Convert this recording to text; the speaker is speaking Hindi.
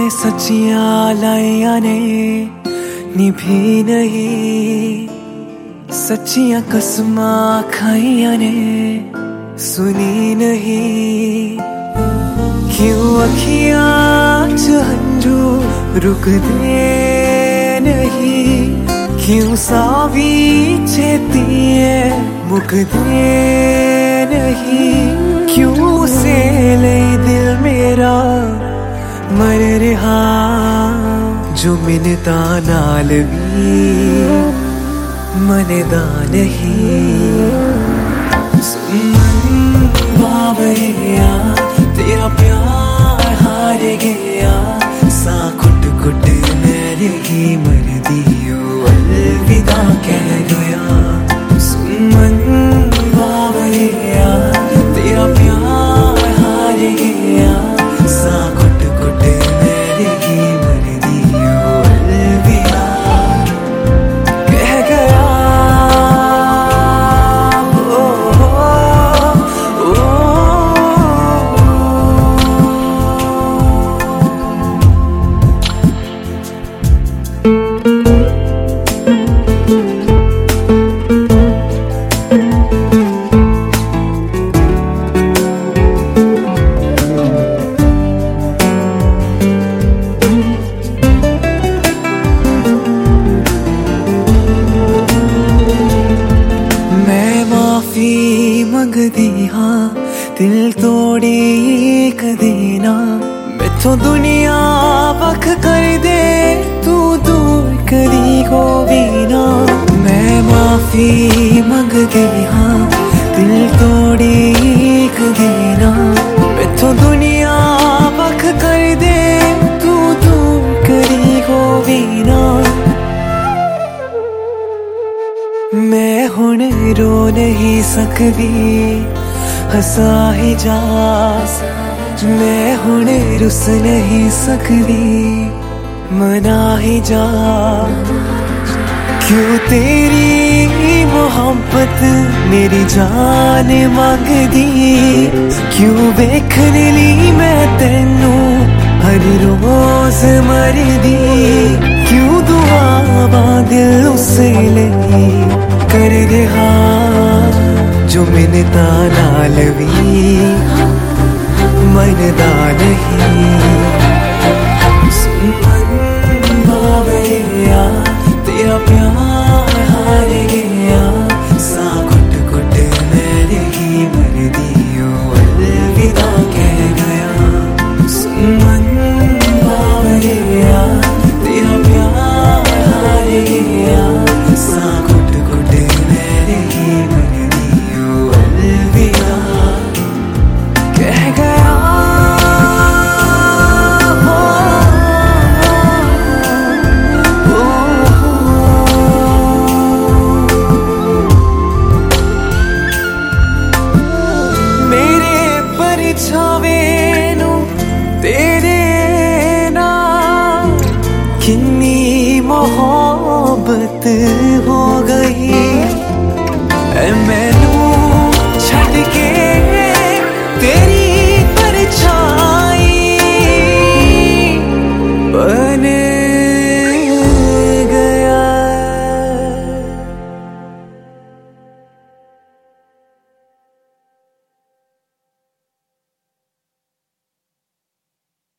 सच्चियां लाइयां ने निभी नहीं, सच्चियां कसमां खाइयां ने सुनी नहीं। क्यों अखियां च हंझू रुकदे नहीं, क्यों सावी छेतिए मुकदे नहीं। क्यों से ले दिल मेरा मर रहा, जो मिन्नता नाल भी मनदा नहीं। सुन बावैया तेरा प्यार हार गया, सा कुट कुट मेरे ही मर दियो अलविदा कह गया। सुन बावैया तेरा प्यार हार गया, सा कुट कुट मेरे ही मर दियो अलविदा कह गया। मंगदी हाँ दिल तोड़ी कदे ना, मैथों दुनिया वख कर दे तू दूर कदी हो भी ना। मैं माफी मंगदी हाँ दिल तोड़ी कदे ना, मैथों दुनिया वख कर दे तू दूर कदी हो भी ना। मैं हुण रो नहीं सकदी हंसा ही जा, मैं हुण रुस नहीं सकदी मना ही जा। क्यों तेरी मोहब्बत मेरी जान मांगदी, क्यों देखने ली मैं तेनू हर रोज मरदी। क्यों दुआवा दिल उसे नहीं कर रहा, जो मिन्नता नाल भी मनदा नहीं। सुन बावैया तेरा प्यार हार गया, सा कुट कुट मेरे ही मर दियो अलविदा कह गया। सुन बावैया तेरा प्यार हार गया, सा कुट कुट मेरे ही मर दियो अलविदा कह गया। मेरे परछावे नू तेरे नाल किन्नी मोहब्बत हो गई, मैनू छड़ के तेरी परछाई बन